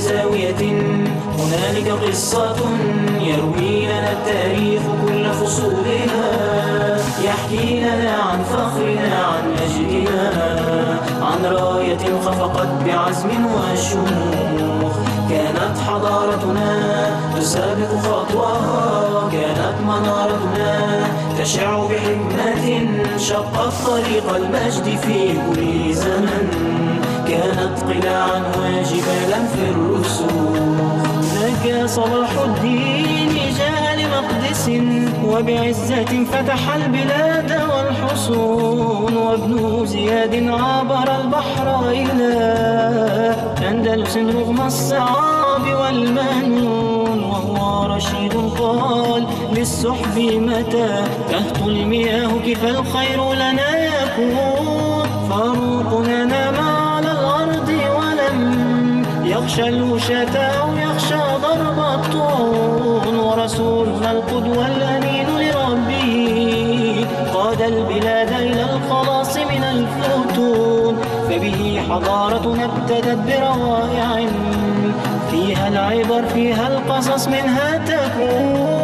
زاوية هنالك قصة يروي لنا التاريخ كل فصولها، يحكي لنا عن فخرنا عن مجدنا، عن راية خفقت بعزم وشموخ. كانت حضارتنا تسابق خطوها، كانت منارتنا تشع بحكمة شقت طريق المجد في كل زمن، كانت قلاعا وجبالا في الرسوخ. نجا صلاح الدين جاء لمقدس وبعزة فتح البلاد والحصون، وابن زياد عبر البحر إلى أندلس رغم الصعاب والمنون، وهو رشيد قال للسحب متى تهطل المياه كيف الخير لنا يكون. فاروقنا نام على الأرض ولم يخشى الوشاة أو يخشى ضرب الطعون، ورسولنا القدوة الأمين لربه قاد البلاد إلى الخلاص من الفتون. فبه حضارتنا ابتدت بروائع فيها العبر فيها القصص منها تكون.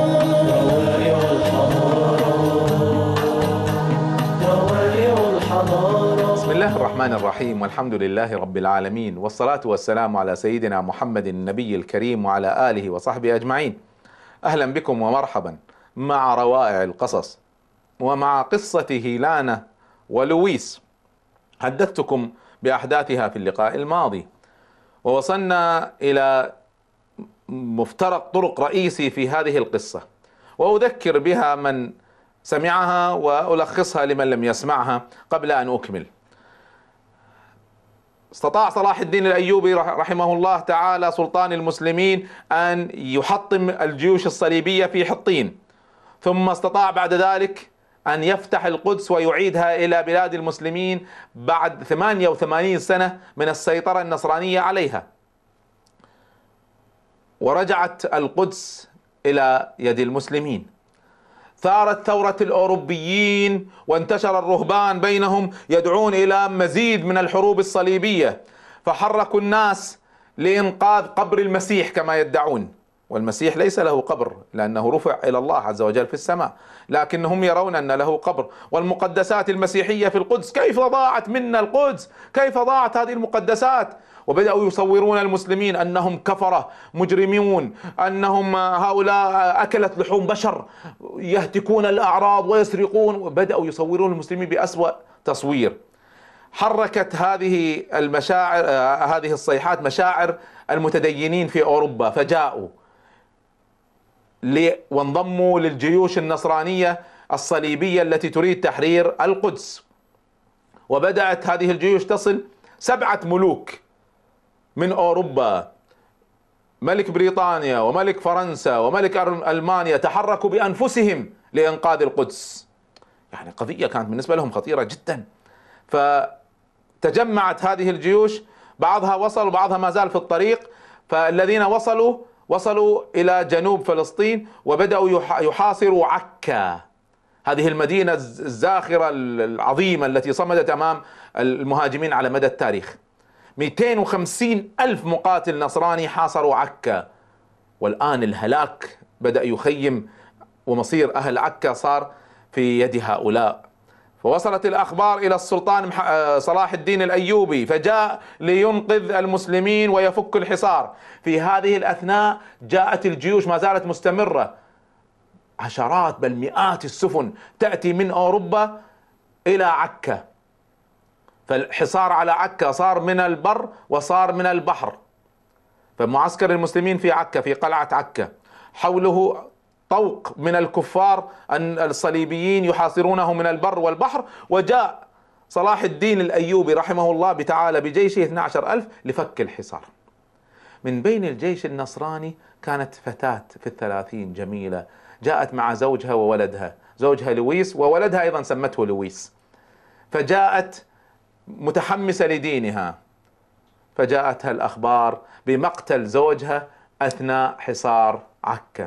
بسم الله الرحمن الرحيم، والحمد لله رب العالمين، والصلاة والسلام على سيدنا محمد النبي الكريم وعلى آله وصحبه أجمعين. أهلا بكم ومرحبا مع روائع القصص ومع قصة هيلانا ولويس. حدثتكم بأحداثها في اللقاء الماضي، ووصلنا إلى مفترق طرق رئيسي في هذه القصة، وأذكر بها من سمعها وألخصها لمن لم يسمعها قبل أن أكمل. استطاع صلاح الدين الأيوبي رحمه الله تعالى سلطان المسلمين أن يحطم الجيوش الصليبية في حطين، ثم استطاع بعد ذلك أن يفتح القدس ويعيدها إلى بلاد المسلمين بعد 88 سنة من السيطرة النصرانية عليها، ورجعت القدس إلى يد المسلمين. ثارت ثورة الأوروبيين وانتشر الرهبان بينهم يدعون إلى مزيد من الحروب الصليبية، فحركوا الناس لإنقاذ قبر المسيح كما يدعون، والمسيح ليس له قبر لأنه رفع إلى الله عز وجل في السماء، لكنهم يرون أن له قبر. والمقدسات المسيحية في القدس، كيف ضاعت منا القدس؟ كيف ضاعت هذه المقدسات؟ وبدأوا يصورون المسلمين أنهم كفرة مجرمون، أنهم هؤلاء أكلت لحوم بشر يهتكون الأعراض ويسرقون، وبدأوا يصورون المسلمين بأسوأ تصوير. حركت هذه المشاعر، هذه الصيحات، مشاعر المتدينين في أوروبا، فجاءوا وانضموا للجيوش النصرانية الصليبية التي تريد تحرير القدس. وبدأت هذه الجيوش تصل 7 ملوك من أوروبا، ملك بريطانيا وملك فرنسا وملك ألمانيا، تحركوا بأنفسهم لإنقاذ القدس. يعني قضية كانت بالنسبة لهم خطيرة جدا. فتجمعت هذه الجيوش، بعضها وصل وبعضها ما زال في الطريق. فالذين وصلوا إلى جنوب فلسطين وبدأوا يحاصروا عكا، هذه المدينة الزاخرة العظيمة التي صمدت أمام المهاجمين على مدى التاريخ. 250 ألف مقاتل نصراني حاصروا عكا، والآن الهلاك بدأ يخيم، ومصير أهل عكا صار في يد هؤلاء. فوصلت الأخبار إلى السلطان صلاح الدين الأيوبي، فجاء لينقذ المسلمين ويفك الحصار. في هذه الأثناء جاءت الجيوش، ما زالت مستمرة، عشرات بل مئات السفن تأتي من أوروبا إلى عكا. فالحصار على عكا صار من البر وصار من البحر. فمعسكر المسلمين في عكا، في قلعة عكا، حوله طوق من الكفار أن الصليبيين يحاصرونه من البر والبحر. وجاء صلاح الدين الأيوبي رحمه الله تعالى بجيشه 12,000 لفك الحصار. من بين الجيش النصراني كانت فتاة في 30 جميلة، جاءت مع زوجها وولدها، زوجها لويس وولدها أيضا سمته لويس. فجاءت متحمسة لدينها، فجاءتها الأخبار بمقتل زوجها أثناء حصار عكا.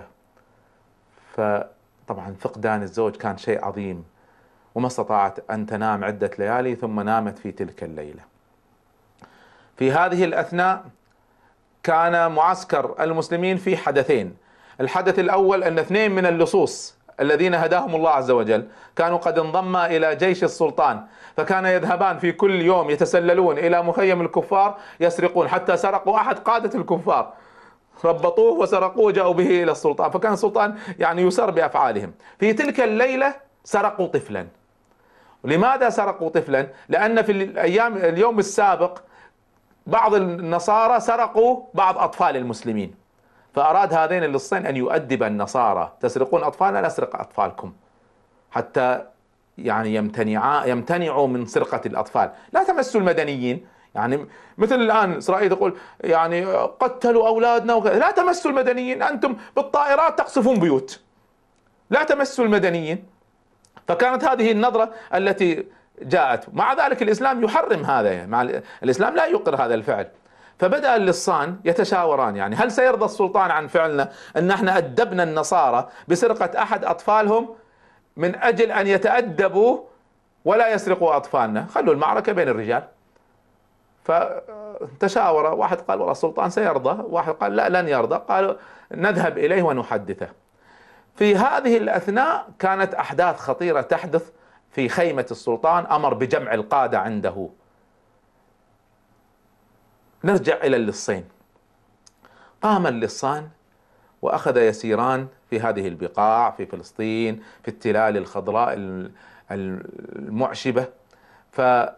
فطبعا فقدان الزوج كان شيء عظيم، وما استطاعت أن تنام عدة ليالي، ثم نامت في تلك الليلة. في هذه الأثناء كان معسكر المسلمين في حدثين. الحدث الأول أن 2 من اللصوص الذين هداهم الله عز وجل كانوا قد انضما إلى جيش السلطان، فكان يذهبان في كل يوم يتسللون إلى مخيم الكفار يسرقون، حتى سرقوا أحد قادة الكفار، ربطوه وسرقوه وجاءوا به إلى السلطان، فكان السلطان يعني يسر بأفعالهم. في تلك الليلة سرقوا طفلا. لماذا سرقوا طفلا؟ لأن في اليوم السابق بعض النصارى سرقوا بعض أطفال المسلمين، فأراد هذين اللصين أن يؤدب النصارى: تسرقون أطفالنا، نسرق أطفالكم، حتى يعني يمتنعوا من سرقة الأطفال. لا تمسوا المدنيين، يعني مثل الآن إسرائيل تقول يعني قتلوا أولادنا وكذا. لا تمسوا المدنيين، أنتم بالطائرات تقصفون بيوت، لا تمسوا المدنيين. فكانت هذه النظرة التي جاءت. مع ذلك الإسلام يحرم هذا، يعني الإسلام لا يقر هذا الفعل. فبدأ اللصان يتشاوران، يعني هل سيرضى السلطان عن فعلنا أن احنا أدبنا النصارى بسرقة أحد أطفالهم من أجل أن يتأدبوا ولا يسرقوا أطفالنا؟ خلوا المعركة بين الرجال. فتشاور، واحد قال والله السلطان سيرضى، واحد قال لا لن يرضى. قالوا نذهب إليه ونحدثه. في هذه الأثناء كانت أحداث خطيرة تحدث في خيمة السلطان، أمر بجمع القادة عنده. نرجع إلى اللصين. قام اللصان وأخذ يسيران في هذه البقاع في فلسطين، في التلال الخضراء المعشبة. فهذا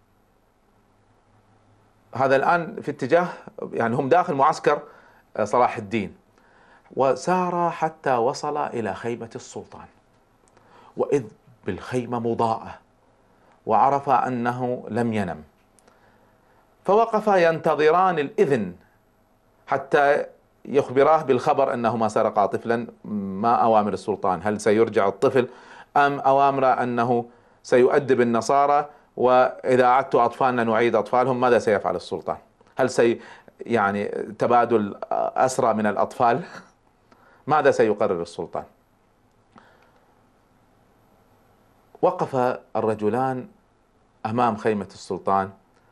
الآن في اتجاه، يعني هم داخل معسكر صلاح الدين، وسار حتى وصل إلى خيمة السلطان، وإذ بالخيمة مضاءة، وعرف أنه لم ينم، فوقفا ينتظران الإذن حتى يخبراه بالخبر أنهما سرقا طفلا. ما أوامر السلطان؟ هل سيرجع الطفل أم أوامر أنه سيؤدب النصارى، وإذا أعدت أطفالنا نعيد أطفالهم؟ ماذا سيفعل السلطان؟ هل يعني تبادل أسرى من الأطفال؟ ماذا سيقرر السلطان؟ وقف الرجلان أمام خيمة السلطان،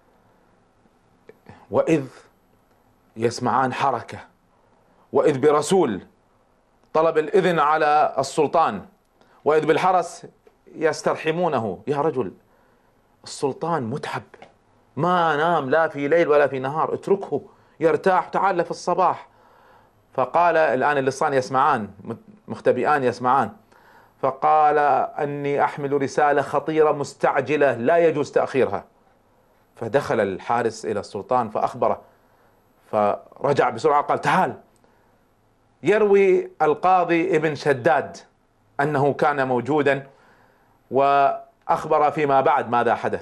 وإذ يسمعان حركة، وإذ برسول طلب الإذن على السلطان، وإذ بالحرس يسترحمونه: يا رجل السلطان متعب، ما نام لا في ليل ولا في نهار، اتركه يرتاح، تعال في الصباح. فقال، الآن اللصان يسمعان، مختبئان يسمعان، فقال: أني أحمل رسالة خطيرة مستعجلة لا يجوز تأخيرها. فدخل الحارس إلى السلطان فأخبره، فرجع بسرعة قال: تعال. يروي القاضي ابن شداد أنه كان موجودا، وأخبر فيما بعد ماذا حدث.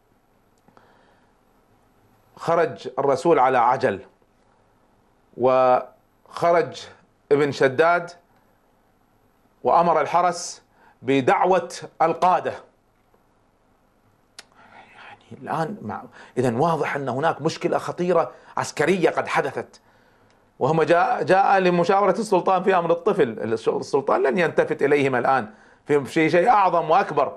خرج الرسول على عجل، وخرج ابن شداد وأمر الحرس بدعوة القادة. يعني الآن إذن واضح أن هناك مشكلة خطيرة عسكرية قد حدثت، وهم جاء لمشاورة السلطان في أمر الطفل. السلطان لن يلتفت إليهم الآن في شيء أعظم وأكبر.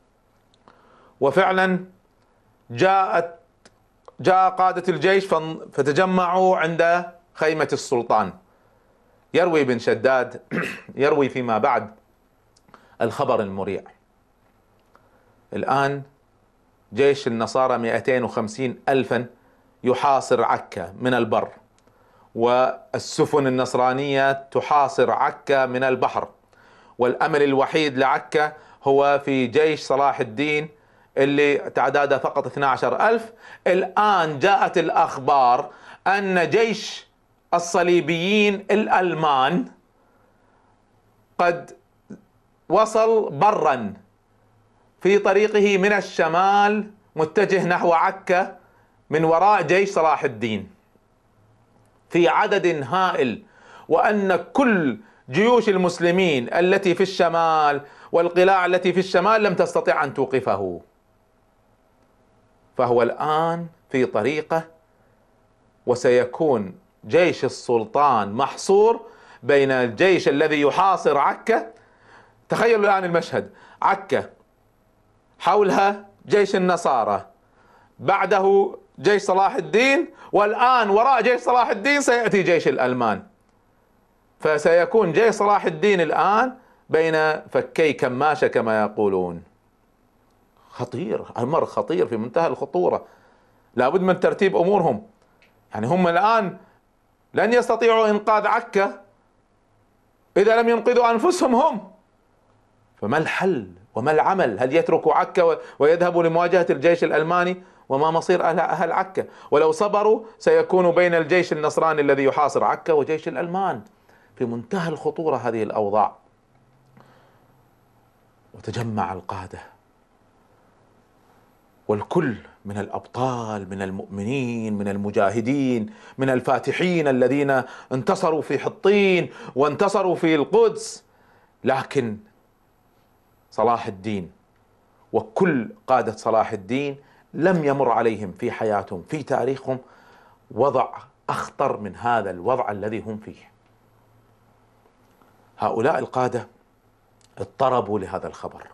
وفعلا جاء قادة الجيش فتجمعوا عند خيمة السلطان. يروي ابن شداد يروي فيما بعد الخبر المريع: الآن جيش النصارى 250 ألفا يحاصر عكا من البر، والسفن النصرانية تحاصر عكا من البحر، والأمل الوحيد لعكا هو في جيش صلاح الدين اللي تعداده فقط 12 ألف. الآن جاءت الأخبار أن جيش الصليبيين الألمان قد وصل برا في طريقه من الشمال متجه نحو عكا من وراء جيش صلاح الدين في عدد هائل، وأن كل جيوش المسلمين التي في الشمال والقلاع التي في الشمال لم تستطع أن توقفه. فهو الآن في طريقه، وسيكون جيش السلطان محصور بين الجيش الذي يحاصر عكا. تخيلوا الآن المشهد: عكا حولها جيش النصارى، بعده جيش صلاح الدين، والآن وراء جيش صلاح الدين سيأتي جيش الألمان، فسيكون جيش صلاح الدين الآن بين فكي كماشة كما يقولون. خطير، أمر خطير في منتهى الخطورة، لابد من ترتيب أمورهم. يعني هم الآن لن يستطيعوا إنقاذ عكا إذا لم ينقذوا أنفسهم هم، فما الحل وما العمل؟ هل يتركوا عكا ويذهبوا لمواجهة الجيش الألماني؟ وما مصير أهل عكا؟ ولو صبروا سيكون بين الجيش النصراني الذي يحاصر عكا وجيش الألمان. في منتهى الخطورة هذه الأوضاع. وتجمع القادة والكل من الأبطال، من المؤمنين، من المجاهدين، من الفاتحين الذين انتصروا في حطين وانتصروا في القدس، لكن صلاح الدين وكل قادة صلاح الدين لم يمر عليهم في حياتهم في تاريخهم وضع أخطر من هذا الوضع الذي هم فيه. هؤلاء القادة اضطربوا لهذا الخبر،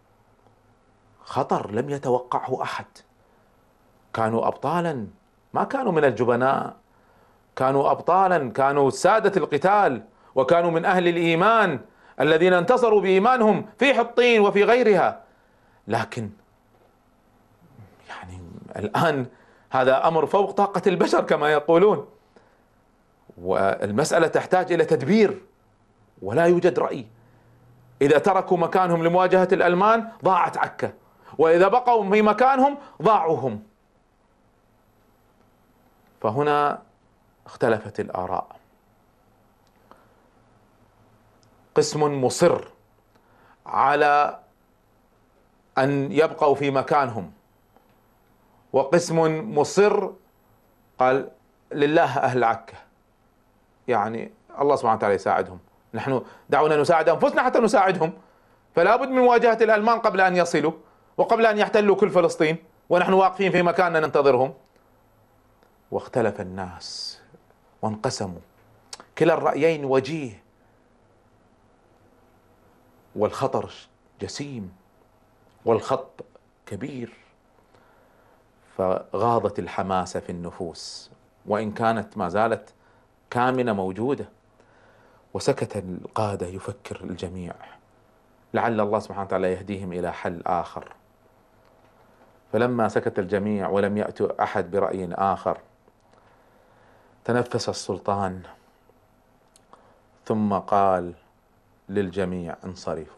خطر لم يتوقعه أحد. كانوا أبطالا، ما كانوا من الجبناء، كانوا أبطالا، كانوا سادة القتال، وكانوا من أهل الإيمان الذين انتصروا بإيمانهم في حطين وفي غيرها. لكن يعني الآن هذا أمر فوق طاقة البشر كما يقولون، والمسألة تحتاج إلى تدبير ولا يوجد رأي. إذا تركوا مكانهم لمواجهة الألمان ضاعت عكا، وإذا بقوا في مكانهم ضاعوا هم. فهنا اختلفت الآراء. قسم مصر على أن يبقوا في مكانهم، وقسم مصر قال لله أهل عكا، يعني الله سبحانه وتعالى يساعدهم، نحن دعونا نساعد أنفسنا حتى نساعدهم، فلا بد من مواجهة الألمان قبل أن يصلوا وقبل أن يحتلوا كل فلسطين، ونحن واقفين في مكاننا ننتظرهم. واختلف الناس وانقسموا، كلا الرأيين وجيه، والخطر جسيم والخط كبير. فغاضت الحماسة في النفوس، وإن كانت ما زالت كامنة موجودة. وسكت القادة يفكر الجميع، لعل الله سبحانه وتعالى يهديهم إلى حل آخر. فلما سكت الجميع ولم يأتوا أحد برأي آخر، تنفس السلطان ثم قال للجميع انصرفوا،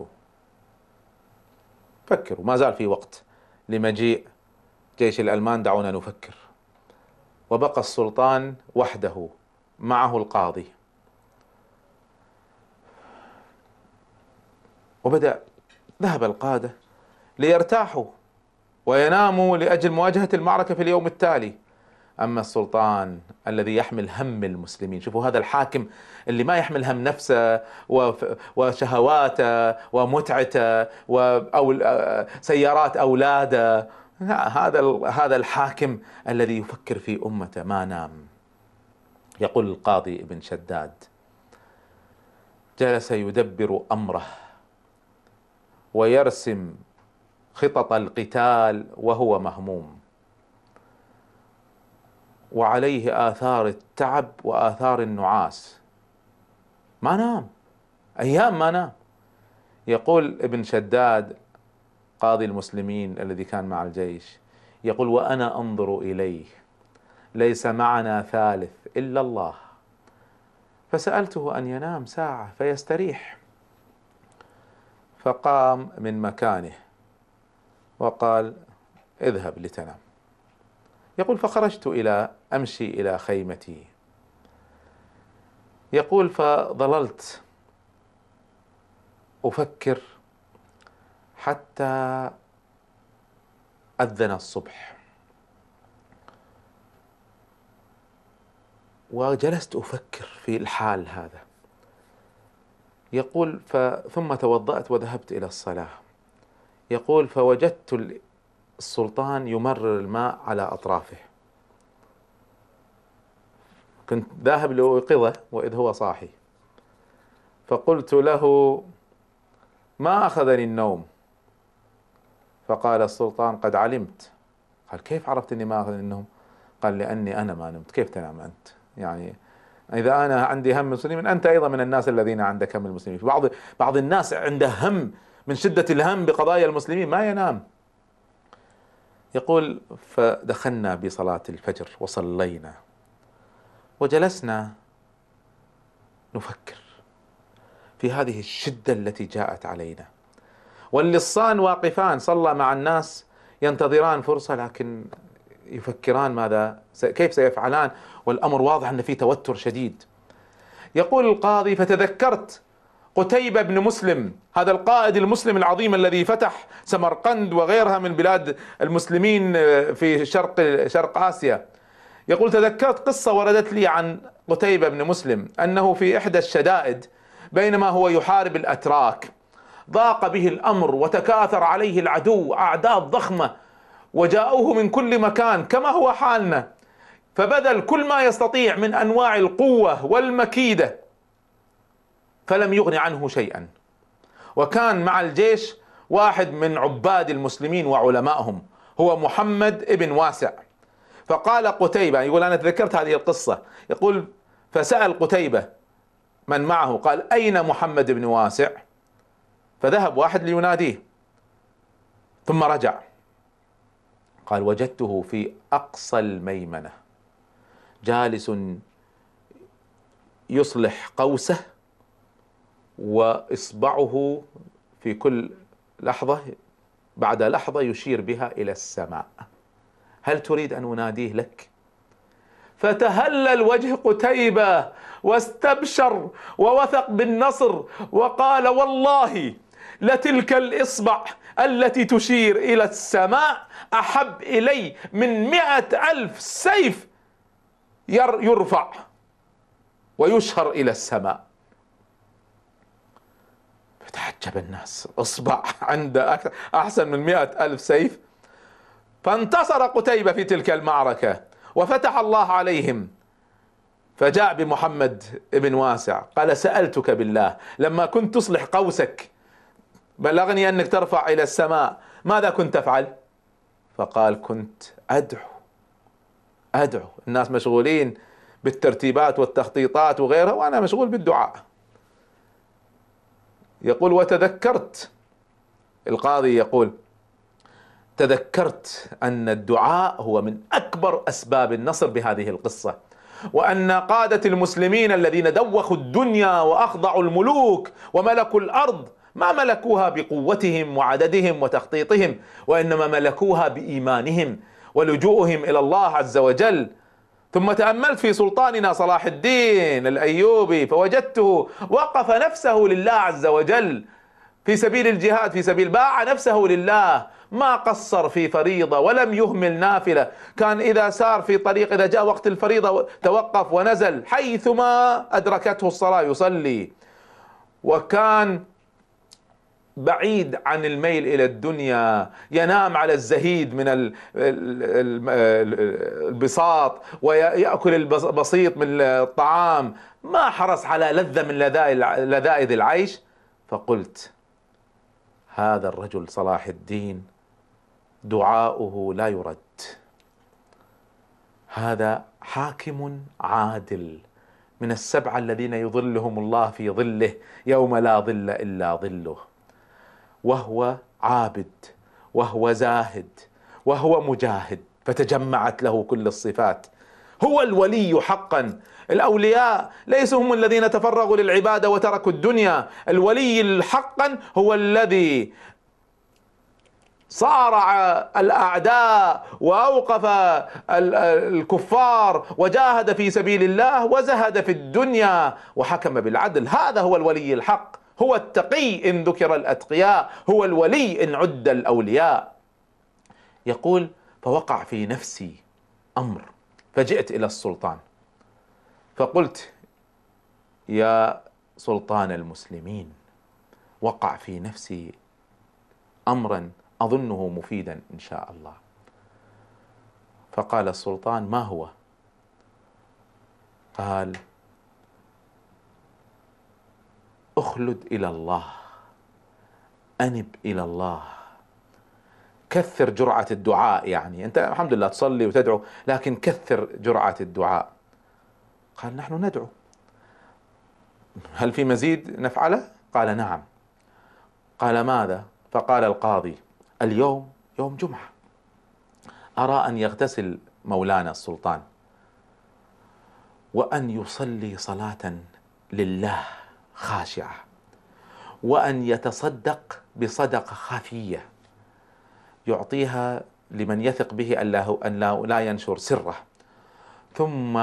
فكروا، ما زال في وقت لمجيء جيش الألمان، دعونا نفكر. وبقى السلطان وحده معه القاضي، وبدأ ذهب القادة ليرتاحوا ويناموا لأجل مواجهة المعركة في اليوم التالي. أما السلطان الذي يحمل هم المسلمين، شوفوا هذا الحاكم اللي ما يحمل هم نفسه وشهواته ومتعته أو سيارات أولاده، هذا الحاكم الذي يفكر في أمته ما نام. يقول القاضي ابن شداد: جلس يدبر أمره ويرسم خطط القتال وهو مهموم، وعليه آثار التعب وآثار النعاس، ما نام أيام ما نام. يقول ابن شداد قاضي المسلمين الذي كان مع الجيش، يقول: وأنا أنظر إليه ليس معنا ثالث إلا الله، فسألته أن ينام ساعة فيستريح، فقام من مكانه وقال: اذهب لتنام. يقول: فخرجت أمشي إلى خيمتي. يقول: فظللت أفكر حتى أذن الصبح، وجلست أفكر في الحال هذا. يقول: ثم توضأت وذهبت إلى الصلاة. يقول: فوجدت السلطان يمرر الماء على أطرافه، كنت ذاهب لأوقظه وإذ هو صاحي، فقلت له: ما أخذني النوم؟ فقال السلطان: قد علمت قال كيف عرفت اني ما اخذ النوم؟ قال لاني انا ما نمت. كيف تنام انت؟ يعني اذا انا عندي هم المسلمين انت ايضا من الناس الذين عندك هم المسلمين. بعض الناس عنده هم من شدة الهم بقضايا المسلمين ما ينام. يقول فدخلنا بصلاة الفجر وصلينا وجلسنا نفكر في هذه الشدة التي جاءت علينا، واللصان واقفان صلى مع الناس ينتظران فرصة، لكن يفكران ماذا كيف سيفعلان، والأمر واضح أن في توتر شديد. يقول القاضي فتذكرت قتيبة بن مسلم، هذا القائد المسلم العظيم الذي فتح سمرقند وغيرها من بلاد المسلمين في شرق آسيا. يقول تذكرت قصة وردت لي عن قتيبة بن مسلم أنه في إحدى الشدائد بينما هو يحارب الأتراك ضاق به الأمر وتكاثر عليه العدو، أعداد ضخمة وجاءوه من كل مكان كما هو حالنا، فبذل كل ما يستطيع من أنواع القوة والمكيدة فلم يغن عنه شيئا. وكان مع الجيش واحد من عباد المسلمين وعلمائهم هو محمد ابن واسع. فقال قتيبة، يقول أنا تذكرت هذه القصة، يقول فسأل قتيبة من معه قال أين محمد بن واسع؟ فذهب واحد ليناديه ثم رجع قال وجدته في أقصى الميمنة جالس يصلح قوسه وإصبعه في كل لحظة بعد لحظة يشير بها إلى السماء. هل تريد أن أناديه لك؟ فتهلل وجه قتيبة واستبشر ووثق بالنصر وقال والله لتلك الإصبع التي تشير إلى السماء أحب إلي من 100,000 سيف يرفع ويشهر إلى السماء. فتعجب الناس، إصبع عنده أحسن من 100,000 سيف. فانتصر قتيبة في تلك المعركة وفتح الله عليهم. فجاء بمحمد ابن واسع قال سألتك بالله لما كنت تصلح قوسك بلغني أنك ترفع إلى السماء ماذا كنت تفعل؟ فقال كنت أدعو. الناس مشغولين بالترتيبات والتخطيطات وغيرها وأنا مشغول بالدعاء. يقول وتذكرت، القاضي يقول تذكرت أن الدعاء هو من أكبر أسباب النصر بهذه القصة، وأن قادة المسلمين الذين دوخوا الدنيا وأخضعوا الملوك وملكوا الأرض ما ملكوها بقوتهم وعددهم وتخطيطهم، وإنما ملكوها بإيمانهم ولجوءهم إلى الله عز وجل. ثم تأملت في سلطاننا صلاح الدين الأيوبي فوجدته وقف نفسه لله عز وجل في سبيل الجهاد، في سبيل باع نفسه لله، ما قصر في فريضة ولم يهمل نافلة. كان إذا سار في طريق إذا جاء وقت الفريضة توقف ونزل حيثما أدركته الصلاة يصلي. وكان بعيد عن الميل إلى الدنيا، ينام على الزهيد من البساط ويأكل البسيط من الطعام، ما حرص على لذة من لذائذ العيش. فقلت هذا الرجل صلاح الدين دعاؤه لا يرد، هذا حاكم عادل من السبعة الذين يظلهم الله في ظله يوم لا ظل إلا ظله، وهو عابد وهو زاهد وهو مجاهد، فتجمعت له كل الصفات. هو الولي حقا. الأولياء ليسوا هم الذين تفرغوا للعبادة وتركوا الدنيا، الولي حقا هو الذي صارع الأعداء وأوقف الكفار وجاهد في سبيل الله وزهد في الدنيا وحكم بالعدل. هذا هو الولي الحق، هو التقي إن ذكر الأتقياء، هو الولي إن عد الأولياء. يقول فوقع في نفسي أمر فجئت إلى السلطان فقلت يا سلطان المسلمين وقع في نفسي أمرا أظنه مفيدا إن شاء الله. فقال السلطان ما هو؟ قال أخلد إلى الله، أنب إلى الله، كثر جرعة الدعاء، يعني أنت الحمد لله تصلي وتدعو، لكن كثر جرعة الدعاء. قال نحن ندعو، هل في مزيد نفعله؟ قال نعم. قال ماذا؟ فقال القاضي اليوم يوم جمعة، أرى أن يغتسل مولانا السلطان وأن يصلي صلاة لله خاشعة، وأن يتصدق بصدقة خفية يعطيها لمن يثق به أن لا ينشر سره، ثم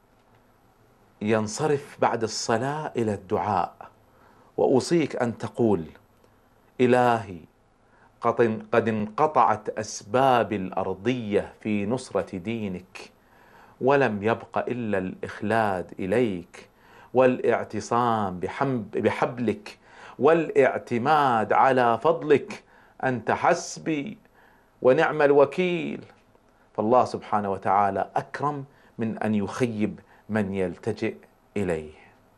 ينصرف بعد الصلاة إلى الدعاء. وأوصيك أن تقول إلهي قد انقطعت أسباب الأرضية في نصرة دينك، ولم يبق إلا الإخلاد إليك والاعتصام بحبلك والاعتماد على فضلك، أنت حسبي ونعم الوكيل. فالله سبحانه وتعالى أكرم من أن يخيب من يلتجئ إليه.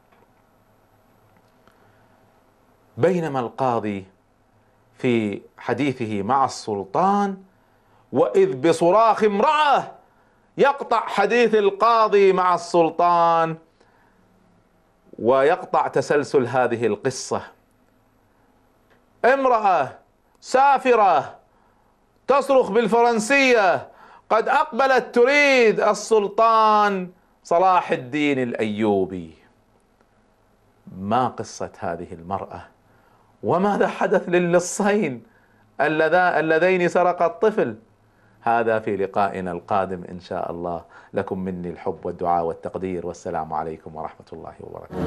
بينما القاضي في حديثه مع السلطان، وإذ بصراخ امرأة يقطع حديث القاضي مع السلطان ويقطع تسلسل هذه القصة. امرأة سافرة تصرخ بالفرنسية قد أقبلت تريد السلطان صلاح الدين الأيوبي. ما قصة هذه المرأة؟ وماذا حدث للصين اللذين سرقا الطفل؟ هذا في لقائنا القادم إن شاء الله. لكم مني الحب والدعاء والتقدير، والسلام عليكم ورحمة الله وبركاته.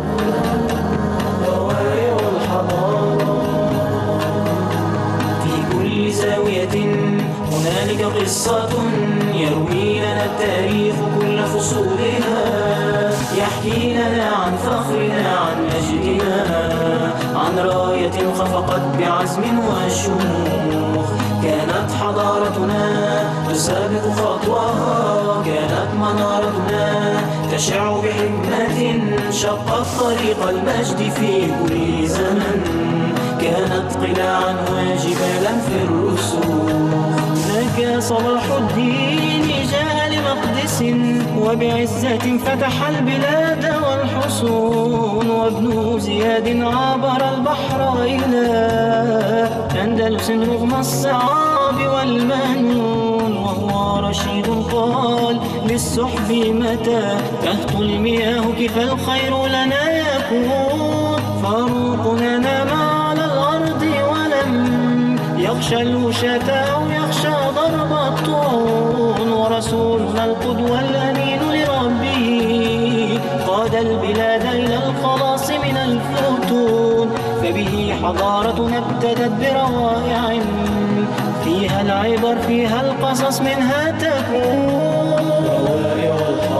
في كل زاوية هنالك قصة يروي لنا التاريخ كل فصولها، يحكي لنا عن فخرنا عن مجدنا، عن راية خفقت بعزم وشموخ. كانت حضارتنا تسابق خطوها، كانت منارتنا تشع بحكمة، شقت طريق المجد في كل زمن، كانت قلاعا وجبالا في الرسوخ. هناك صلاح الدين جاء لمقدس وبعزة فتح البلاد والحصون، وابن زياد عبر البحر إلى أندلس رغم الصعاب والمنون، وهو رشيد قال للسحب متى تهت المياه كيف الخير لنا يكون. فاروقنا نام على الأرض ولم يخشى الوشاة أو يخشى ضرب الطعون، ورسولنا القدوة الأمين لربه قاد البلاد إلى الخلاص من الفتون. فبه حضارتنا ابتدت بروائع فيها العبر فيها القصص منها تكون.